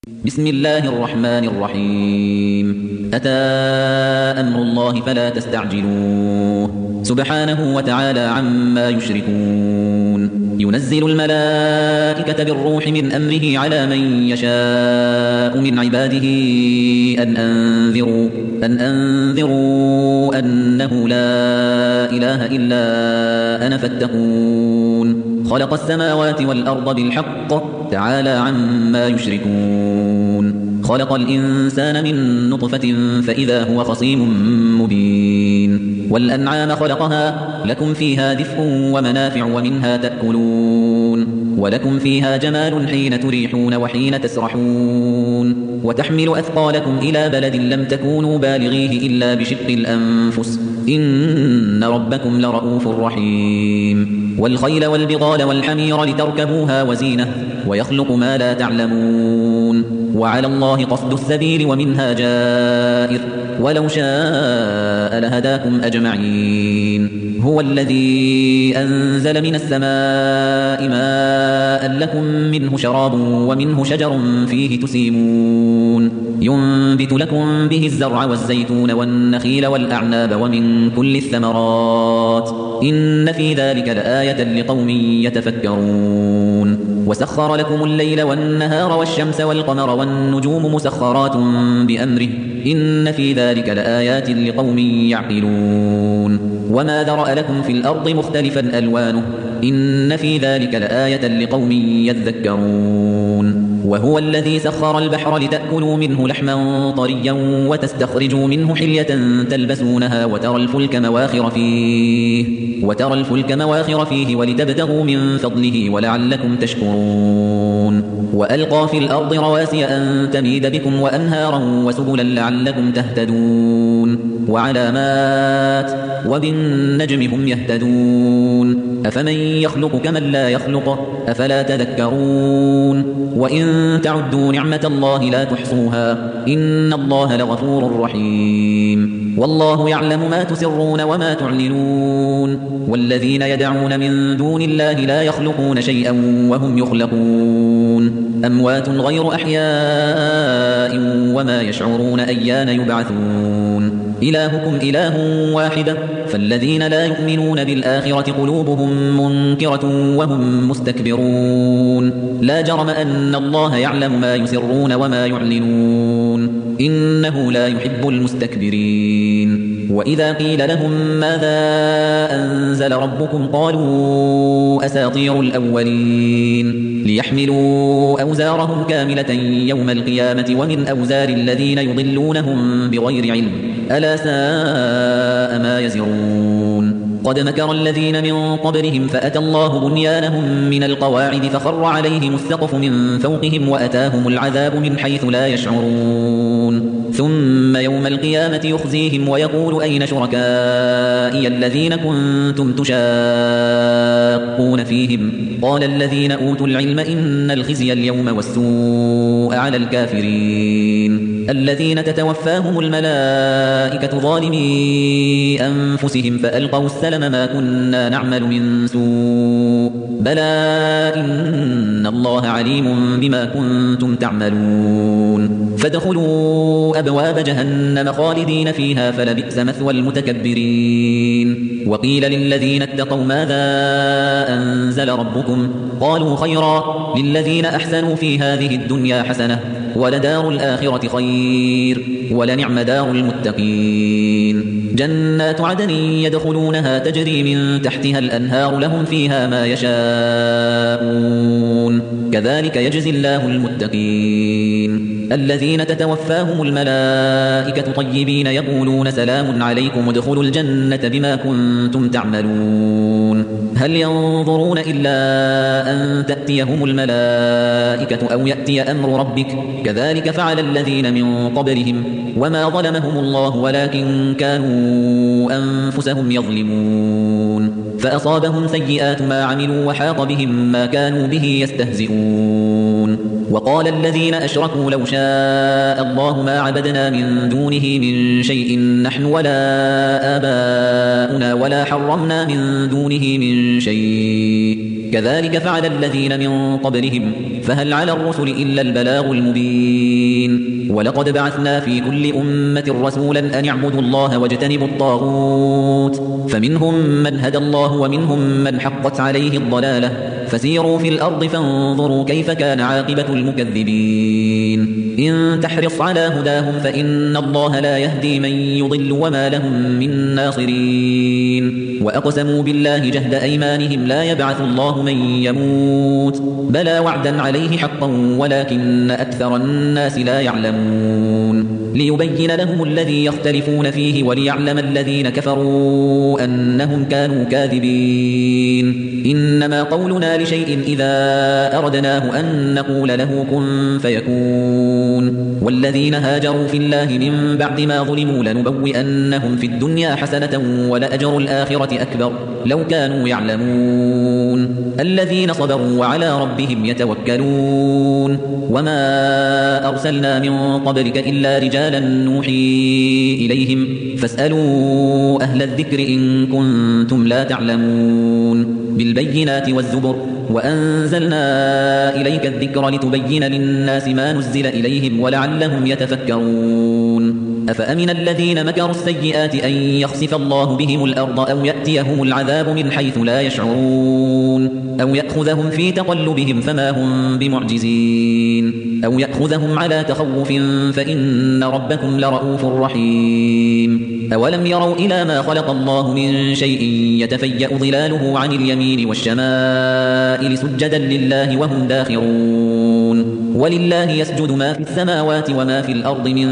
بسم الله الرحمن الرحيم أتى أمر الله فلا تستعجلوه سبحانه وتعالى عما يشركون ينزل الملائكة بالروح من أمره على من يشاء من عباده أن أنذروا أنه لا إله إلا أنا فاتقون خلق السماوات والأرض بالحق تعالى عما يشركون خلق الإنسان من نطفة فإذا هو خصيم مبين والأنعام خلقها لكم فيها دفء ومنافع ومنها تأكلون ولكم فيها جمال حين تريحون وحين تسرحون وتحمل أثقالكم إلى بلد لم تكونوا بالغيه إلا بشق الأنفس إن ربكم لرؤوف رحيم والخيل والبغال والحمير لتركبوها وزينة ويخلق ما لا تعلمون وعلى الله قصد السبيل ومنها جائر ولو شاء لهداكم أجمعين هو الذي أنزل من السماء ماء لكم منه شراب ومنه شجر فيه تسيمون ينبت لكم به الزرع والزيتون والنخيل والأعناب ومن كل الثمرات إن في ذلك لآية لقوم يتفكرون وسخر لكم الليل والنهار والشمس والقمر والنجوم مسخرات بأمره إن في ذلك لآيات لقوم يعقلون وما ذرأ لكم في الأرض مختلفا ألوانه إن في ذلك لآية لقوم يذكرون وهو الذي سخر البحر لتأكلوا منه لحما طريا وتستخرجوا منه حلية تلبسونها وترى الفلك مواخر فيه ولتبتغوا من فضله ولعلكم تشكرون وألقى في الأرض رواسي أن تميد بكم وأنهارا وسبلا لعلكم تهتدون وعلامات وبالنجم هم يهتدون أفمن يخلق كمن لا يخلق أفلا تذكرون وإن تعدوا نعمة الله لا تحصوها إن الله لغفور رحيم والله يعلم ما تسرون وما تعلنون والذين يدعون من دون الله لا يخلقون شيئا وهم يخلقون أموات غير أحياء وما يشعرون أيان يبعثون إلهكم إله واحد فالذين لا يؤمنون بالآخرة قلوبهم منكرة وهم مستكبرون لا جرم أن الله يعلم ما يسرون وما يعلنون إنه لا يحب المستكبرين وإذا قيل لهم ماذا أنزل ربكم قالوا أساطير الأولين ليحملوا أوزارهم كاملة يوم القيامة ومن أوزار الذين يضلونهم بغير علم ألا ساء ما يزرون قد مكر الذين من قبلهم فأتى الله بنيانهم من القواعد فخر عليهم السقف من فوقهم وأتاهم العذاب من حيث لا يشعرون ثم يوم القيامة يخزيهم ويقول أين شركائي الذين كنتم تشاقون فيهم قال الذين أوتوا العلم إن الخزي اليوم والسوء على الكافرين الذين تتوفاهم الملائكة ظالمي أنفسهم فألقوا السلم ما كنا نعمل من سوء بلى إن الله عليم بما كنتم تعملون فادخلوا أبواب جهنم خالدين فيها فلبئس مثوى المتكبرين وقيل للذين اتقوا ماذا أنزل ربكم قالوا خيرا للذين أحسنوا في هذه الدنيا حسنة ولدار الآخرة خير ولنعم دار المتقين جنات عدن يدخلونها تجري من تحتها الأنهار لهم فيها ما يشاءون كذلك يجزي الله المتقين الذين تتوفاهم الملائكة طيبين يقولون سلام عليكم ادخلوا الجنة بما كنتم تعملون هل ينظرون إلا أن تأتيهم الملائكة أو يأتي أمر ربك كذلك فعل الذين من قبلهم وما ظلمهم الله ولكن كانوا أنفسهم يظلمون فأصابهم سيئات ما عملوا وحاق بهم ما كانوا به يستهزئون وقال الذين أشركوا لو شاء الله ما عبدنا من دونه من شيء نحن ولا آباؤنا ولا حرمنا من دونه من شيء كذلك فعل الذين من قبلهم فهل على الرسل إلا البلاغ المبين ولقد بعثنا في كل أمة رسولا أن اعبدوا الله واجتنبوا الطاغوت فمنهم من هدى الله ومنهم من حقت عليه الضلالة فسيروا في الأرض فانظروا كيف كان عاقبة المكذبين إن تحرص على هداهم فإن الله لا يهدي من يضل وما لهم من ناصرين وأقسموا بالله جهد أيمانهم لا يبعث الله من يموت بلى وعدا عليه حقا ولكن أكثر الناس لا يعلمون ليبين لهم الذي يختلفون فيه وليعلم الذين كفروا أنهم كانوا كاذبين إنما قولنا لشيء إذا أردناه أن نقول له كن فيكون والذين هاجروا في الله من بعد ما ظلموا لنبوئنهم في الدنيا حسنة ولأجر الآخرة أكبر لو كانوا يعلمون الذين صبروا وعلى ربهم يتوكلون وما أرسلنا من قبلك إلا رجالا نوحي إليهم فاسألوا أهل الذكر إن كنتم لا تعلمون بالبينات والزبر وأنزلنا إليك الذكر لتبين للناس ما نزل إليهم ولعلهم يتفكرون أفأمن الذين مكروا السيئات أن يخسف الله بهم الأرض أو يأتيهم العذاب من حيث لا يشعرون أو يأخذهم في تقلبهم فما هم بمعجزين أو يأخذهم على تخوف فإن ربكم لرؤوف رحيم أولم يروا إلى ما خلق الله من شيء يتفيأ ظلاله عن اليمين والشمائل سجدا لله وهم داخرون ولله يسجد ما في السماوات وما في الأرض من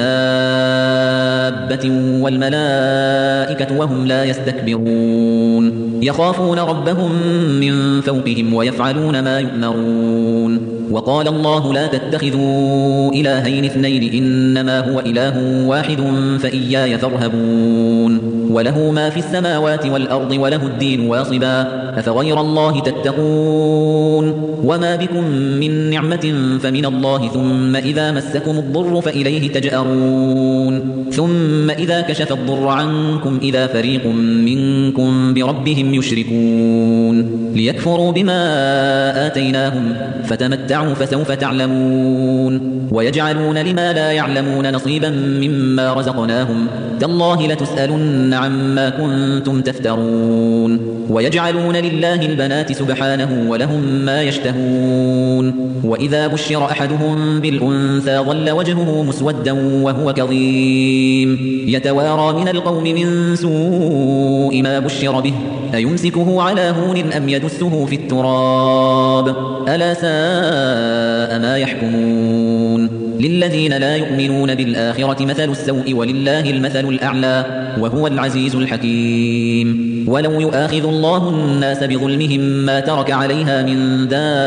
دابة والملائكة وهم لا يستكبرون يخافون ربهم من فوقهم ويفعلون ما يؤمرون وقال الله لا تتخذوا إلهين اثنين إنما هو إله واحد فإياي فارهبون وله ما في السماوات والأرض وله الدين واصبا أفغير الله تتقون وما بكم من نعمة فمن الله ثم إذا مسكم الضر فإليه تجأرون ثم إذا كشف الضر عنكم إذا فريق منكم بربهم يشركون ليكفروا بما آتيناهم فتمتعوا فسوف تعلمون ويجعلون لما لا يعلمون نصيبا مما رزقناهم تالله لتسألن عما كنتم تفترون ويجعلون لله البنات سبحانه ولهم ما يشتهون وإذا بشر أحدهم بالأنثى ظل وجهه مسودا وهو كظيم يتوارى من القوم من سوء ما بشر به أيمسكه على هون أم يدسه في التراب ألا ساء ما يحكمون للذين لا يؤمنون بالآخرة مثل السوء ولله المثل الأعلى وهو العزيز الحكيم ولو يؤاخذ الله الناس بظلمهم ما ترك عليها من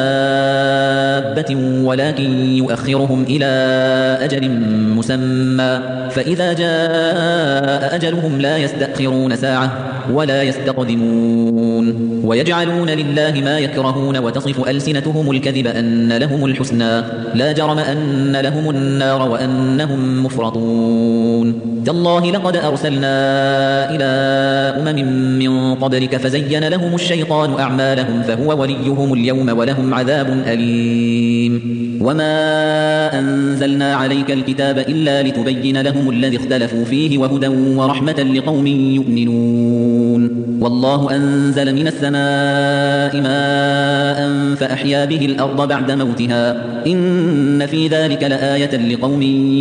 دابة ولكن يؤخرهم إلى أجل مسمى فإذا جاء أجلهم لا يستأخرون ساعة ولا يستقدمون ويجعلون لله ما يكرهون وتصف ألسنتهم الكذب أن لهم الحسنى لا جرم أن لهم النار وأنهم مفرطون تالله لقد أرسلنا إلى من قبلك فزين لهم الشيطان أعمالهم فهو وليهم اليوم ولهم عذاب أليم وما أنزلنا عليك الكتاب إلا لتبين لهم الذي اختلفوا فيه وهدى ورحمة لقوم يؤمنون والله أنزل من السماء ماء فأحيا به الأرض بعد موتها إن في ذلك لآية لقوم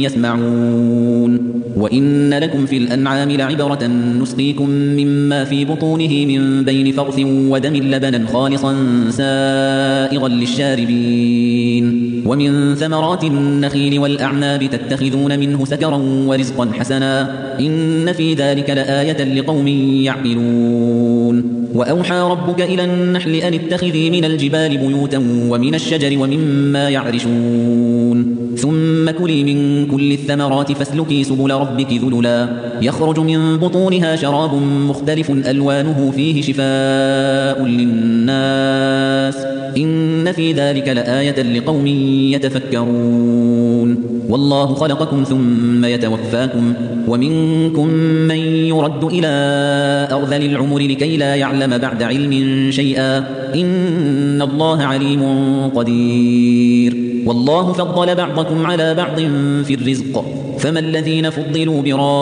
يسمعون وإن لكم في الأنعام لعبرة نسقيكم مما في بطونه من بين فرث ودم لبنا خالصا سائغا للشاربين ومن ثمرات النخيل والأعناب تتخذون منه سكرا ورزقا حسنا إن في ذلك لآية لقوم يعقلون وأوحى ربك إلى النحل أن اتخذي من الجبال بيوتا ومن الشجر ومما يعرشون ثم ثم كلي من كل الثمرات فاسلكي سبل ربك ذللا يخرج من بطونها شراب مختلف ألوانه فيه شفاء للناس إن في ذلك لآية لقوم يتفكرون والله خلقكم ثم يتوفاكم ومنكم من يرد إلى أرذل العمر لكي لا يعلم بعد علم شيئا إن الله عليم قدير والله فضل بعضكم على بعض في الرزق فما الذين فضلوا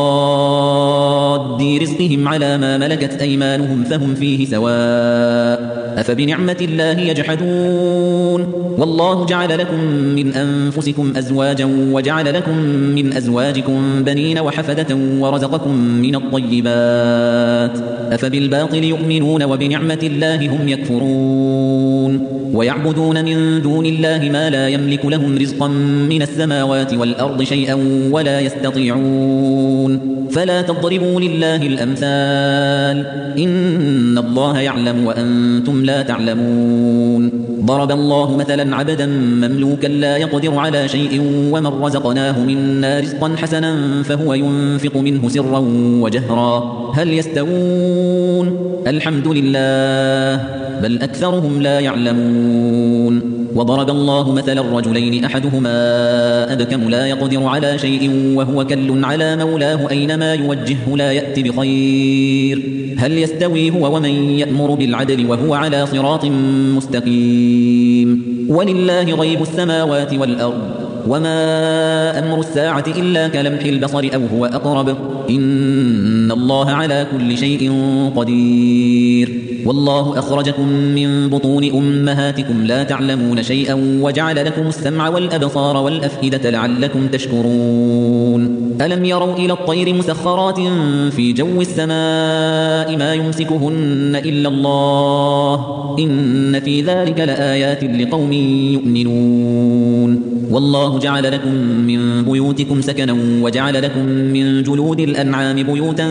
براد رزقهم على ما ملكت أيمانهم فهم فيه سواء أفبنعمة الله يجحدون والله جعل لكم من أنفسكم أزواجا وجعل لكم من أزواجكم بنين وحفدة ورزقكم من الطيبات أفبالباطل يؤمنون وبنعمة الله هم يكفرون ويعبدون من دون الله ما لا يملك لهم رزقا من السماوات والأرض شيئا ولا يستطيعون فلا تضربوا لله الأمثال إن الله يعلم وأنتم لا تعلمون ضرب الله مثلا عبدا مملوكا لا يقدر على شيء ومن رزقناه منا رزقا حسنا فهو ينفق منه سرا وجهرا هل يستوون الحمد لله بل أكثرهم لا يعلمون وضرب الله مثلا رجلين أحدهما أبكم لا يقدر على شيء وهو كل على مولاه أينما يوجهه لا يأتي بخير هل يستوي هو ومن يأمر بالعدل وهو على صراط مستقيم ولله غيب السماوات والأرض وما أمر الساعة إلا كلمح البصر أو هو أقرب إن الله على كل شيء قدير والله أخرجكم من بطون أمهاتكم لا تعلمون شيئا وجعل لكم السمع والأبصار والأفئدة لعلكم تشكرون ألم يروا إلى الطير مسخرات في جو السماء ما يمسكهن إلا الله إن في ذلك لآيات لقوم يؤمنون والله جعل لكم من بيوتكم سكنا وجعل لكم من جلود الأنعام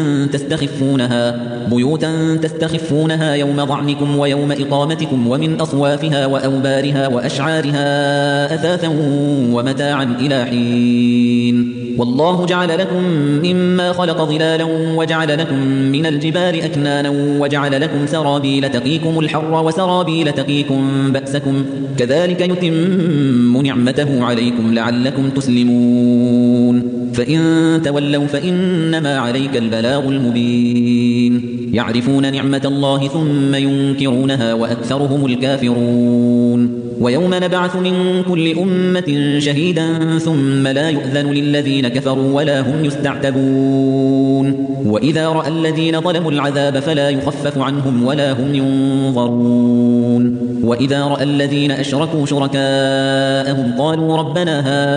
بيوتا تستخفونها يوم ضعنكم ويوم إقامتكم ومن أصوافها وأوبارها وأشعارها أثاثا ومتاعا إلى حين والله جعل لكم مما خلق ظلالا وجعل لكم من الجبال أكنانا وجعل لكم سرابيل تقيكم الحر وسرابيل تقيكم بأسكم كذلك يتم نعمته عليكم لعلكم تسلمون فإن تولوا فإنما عليك البلاغ المبين يعرفون نعمة الله ثم ينكرونها وأكثرهم الكافرون ويوم نبعث من كل أمة شهيدا ثم لا يؤذن للذين كفروا ولا هم يستعتبون وإذا رأى الذين ظلموا العذاب فلا يخفف عنهم ولا هم ينظرون وإذا رأى الذين أشركوا شركاءهم قالوا ربنا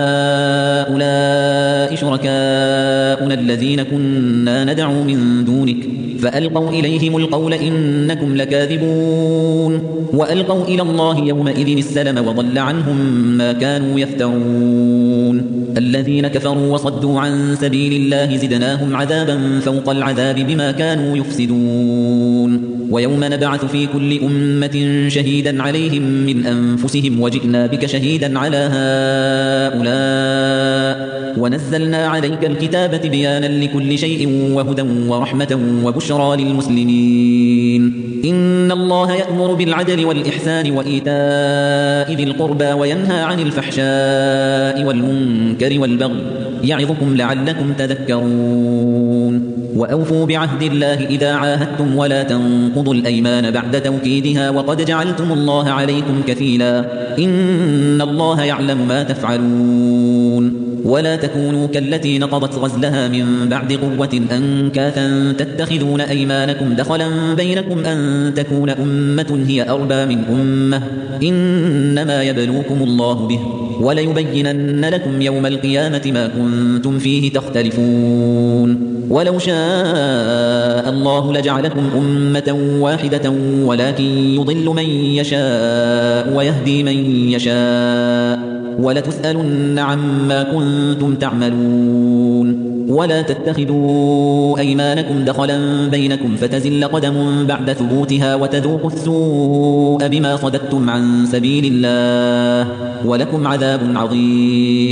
هؤلاء شركاؤنا الذين كنا ندعو من دونك فألقوا إليهم القول إنكم لكاذبون وألقوا إلى الله يومئذ السلم وضل عنهم ما كانوا يفترون الذين كفروا وصدوا عن سبيل الله زدناهم عذابا فوق العذاب بما كانوا يفسدون ويوم نبعث في كل أمة شهيدا عليهم من أنفسهم وجئنا بك شهيدا على هؤلاء ونزلنا عليك الكتاب بيانا لكل شيء وهدى ورحمة وبشرى للمسلمين إن الله يأمر بالعدل والإحسان وإيتاء ذي القربى وينهى عن الفحشاء والمنكر والبغي يعظكم لعلكم تذكرون وأوفوا بعهد الله إذا عاهدتم ولا تنقضوا الأيمان بعد توكيدها وقد جعلتم الله عليكم كفيلا إن الله يعلم ما تفعلون ولا تكونوا كالتي نقضت غزلها من بعد قوة أنكاثا تتخذون أيمانكم دخلا بينكم أن تكون أمة هي أربى من أمة إنما يبلوكم الله به وليبينن لكم يوم القيامة ما كنتم فيه تختلفون ولو شاء الله لجعلكم أمة واحدة ولكن يضل من يشاء ويهدي من يشاء ولتسألن عما كنتم تعملون ولا تتخذوا أيمانكم دخلا بينكم فتزل قدم بعد ثبوتها وتذوقوا السوء بما صددتم عن سبيل الله ولكم عذاب عظيم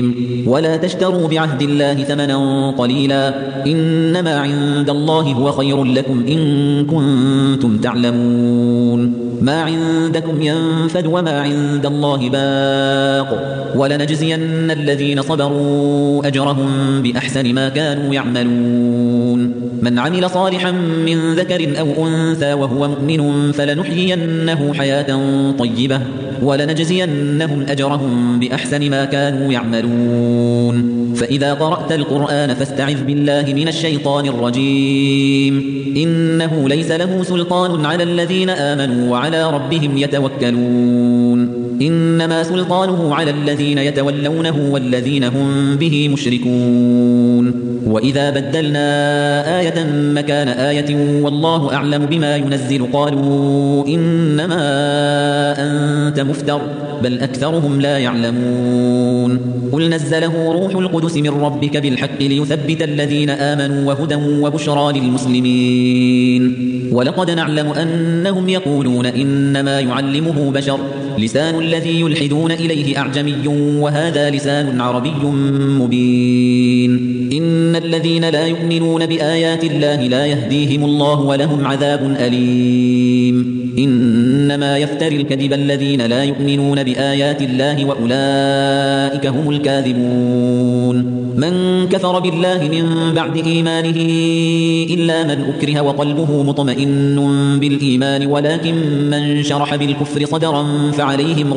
ولا تشتروا بعهد الله ثمنا قليلا إنما عند الله هو خير لكم إن كنتم تعلمون ما عندكم ينفد وما عند الله باق ولنجزين الذين صبروا أجرهم بأحسن ما كانوا يعملون من عمل صالحا من ذكر أو أنثى وهو مؤمن فلنحيينه حياة طيبة ولنجزينهم أجرهم بأحسن ما كانوا يعملون فإذا قرأت القرآن فاستعذ بالله من الشيطان الرجيم إنه ليس له سلطان على الذين آمنوا وعلى ربهم يتوكلون إنما سلطانه على الذين يتولونه والذين هم به مشركون وإذا بدلنا آية مكان آية والله أعلم بما ينزل قالوا إنما أنت مفتر بل أكثرهم لا يعلمون قل نزله روح القدس من ربك بالحق ليثبت الذين آمنوا وهدى وبشرى للمسلمين ولقد نعلم أنهم يقولون إنما يعلمه بشر لسان الذي يلحدون إليه أعجمي وهذا لسان عربي مبين إن الذين لا يؤمنون بآيات الله لا يهديهم الله ولهم عذاب أليم إنما يفتري الكذب الذين لا يؤمنون بآيات الله وأولئك هم الكاذبون من كفر بالله من بعد إيمانه إلا من أكره وقلبه مطمئن بالإيمان ولكن من شرح بالكفر صدرا فعليهم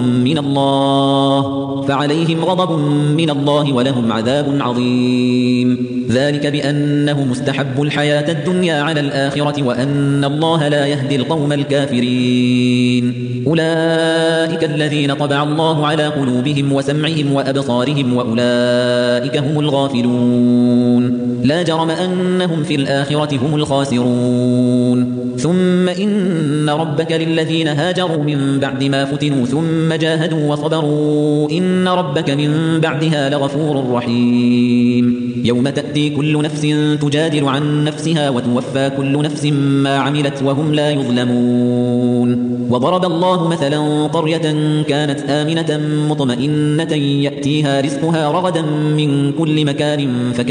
غضب من الله ولهم عذاب عظيم ذلك بأنه مستحب الحياة الدنيا على الآخرة وأن الله لا يهدي القوم الكافرين أولئك الذين طبع الله على قلوبهم وسمعهم وأبصارهم وأولئك هم الغافلون لا جرم أنهم في الآخرة هم الخاسرون ثم إن ربك للذين هاجروا من بعد ما فتنوا ثم جاهدوا وصبروا إن ربك من بعدها لغفور رحيم يوم تأتي كل نفس تجادل عن نفسها وتوفى كل نفس ما عملت وهم لا يظلمون وضرب الله مثلا قرية كانت آمنة مطمئنة يأتيها رزقها رغدا من كل مكان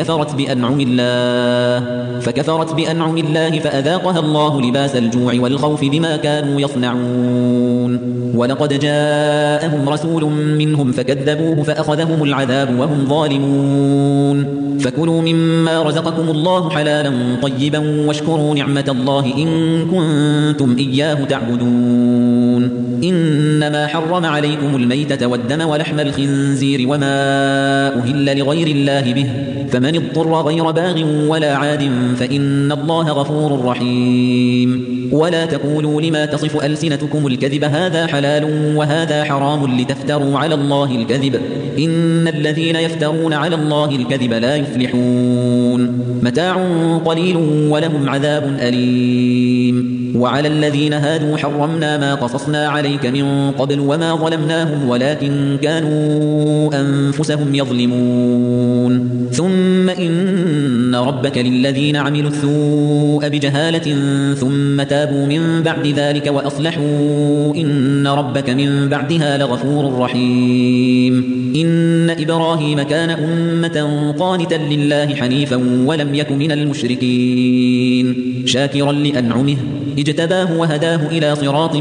فكفرت بأنعم الله فأذاقها الله لباس الجوع والخوف بما كانوا يصنعون ولقد جاءهم رسول منهم فكذبوه فأخذهم العذاب وهم ظالمون فكلوا مما رزقكم الله حلالا طيبا واشكروا نعمة الله إن كنتم إياه تعبدون إنما حرم عليكم الميتة والدم ولحم الخنزير وما أهل لغير الله به فمن اضطر غير باغ ولا عاد فإن الله غفور رحيم ولا تقولوا لما تصف ألسنتكم الكذب هذا حلال وهذا حرام لتفتروا على الله الكذب إن الذين يفترون على الله الكذب لا يفلحون متاع قليل ولهم عذاب أليم وعلى الذين هادوا حرمنا ما قصصنا عليك من قبل وما ظلمناهم ولكن كانوا أنفسهم يظلمون ثم إن ربك للذين عملوا السوء بجهالة ثم تابوا من بعد ذلك وأصلحوا إن ربك من بعدها لغفور رحيم إن إبراهيم كان أمة قانتا لله حنيفا ولم يك من المشركين شاكرا لأنعمه اجتباه وهداه إلى صراط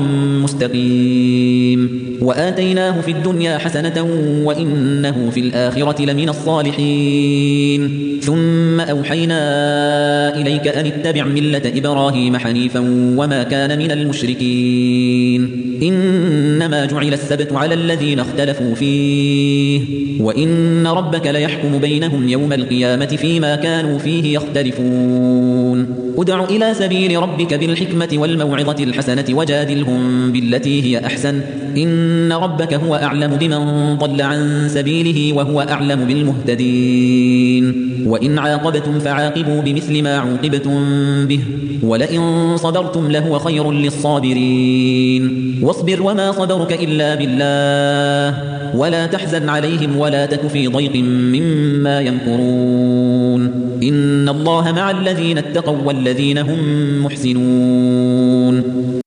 مستقيم وآتيناه في الدنيا حسنة وإنه في الآخرة لمن الصالحين ثم أوحينا إليك أن اتبع ملة إبراهيم حنيفا وما كان من المشركين إنما جعل السبت على الذين اختلفوا فيه وإن ربك ليحكم بينهم يوم القيامة فيما كانوا فيه يختلفون ادع إلى سبيل ربك بالحكمة والموعظة الحسنة وجادلهم بالتي هي أحسن إن ربك هو أعلم بمن ضل عن سبيله وهو أعلم بالمهتدين وإن عاقبتم فعاقبوا بمثل ما عوقبتم به ولئن صبرتم لهو خير للصابرين واصبر وما صبرك إلا بالله ولا تحزن عليهم ولا تك في ضيق مما يمكرون إن الله مع الذين اتقوا والذين هم محسنون